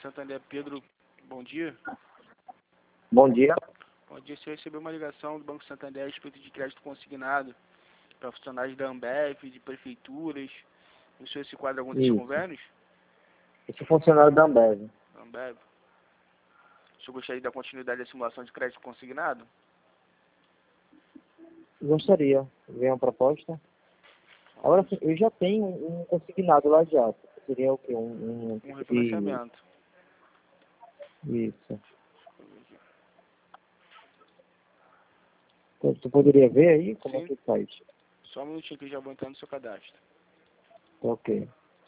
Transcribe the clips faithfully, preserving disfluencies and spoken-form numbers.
Santander, Pedro, bom dia. Bom dia. Bom dia, você recebeu uma ligação do Banco Santander a respeito de crédito consignado para funcionários da Ambev, de prefeituras. O senhor se enquadra algum desses Isso. convênios? Eu sou funcionário da Ambev. Ambev. O senhor gostaria da continuidade da simulação de crédito consignado? Gostaria de ver uma proposta. Agora sim, eu já tenho um consignado lá já. Seria o quê? Um, um, Um tipo refinanciamento. de... Isso. Tu, tu poderia ver aí como Sim. é que faz? Só um minutinho que eu já vou entrar no seu cadastro. Ok.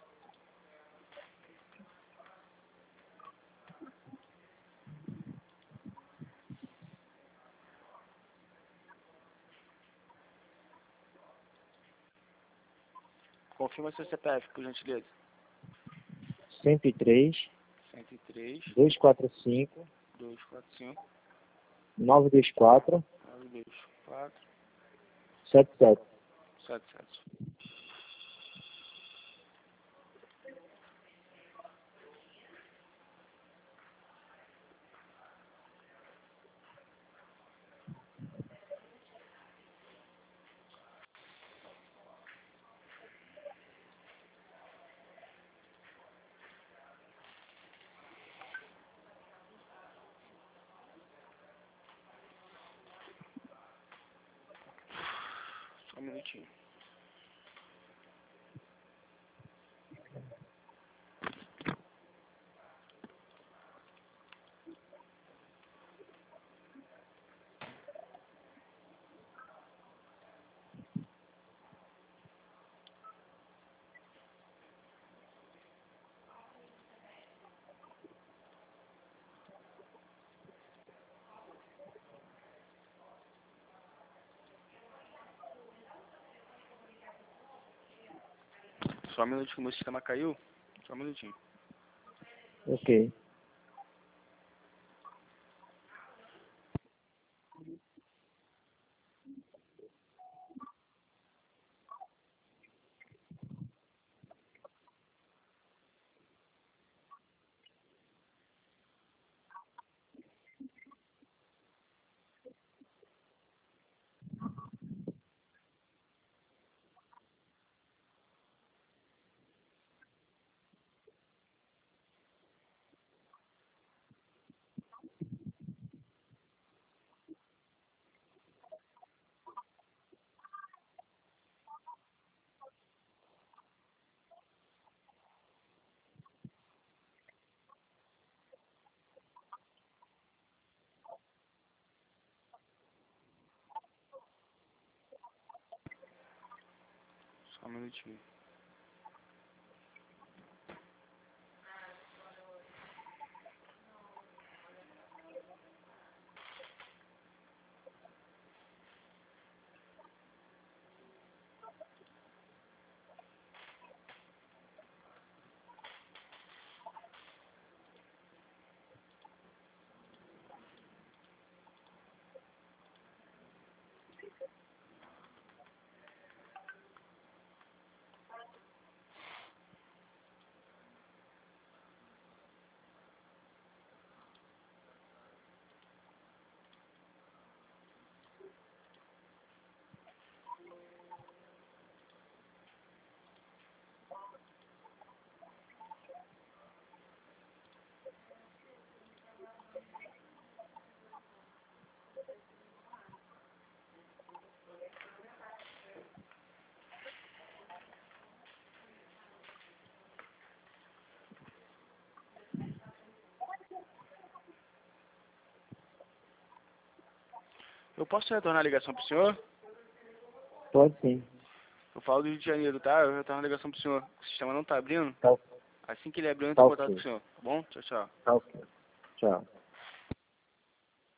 Confirma seu C P F, por gentileza. cento e três, cento e três, duzentos e quarenta e cinco, duzentos e quarenta e cinco, novecentos e vinte e quatro, novecentos e vinte e quatro, setenta e sete. setenta e sete. Só um minutinho. Só um minutinho que o meu sistema caiu. Só um minutinho. Ok. Só um minutinho. Eu posso retornar a ligação pro senhor? Pode sim. Eu falo do Rio de Janeiro, tá? Eu retorno a ligação pro senhor. O sistema não tá abrindo. Tá, Assim que ele abrir, eu entro tá em contato com ok. o senhor. Tá bom? Tchau, tchau. Tá ok. Tchau.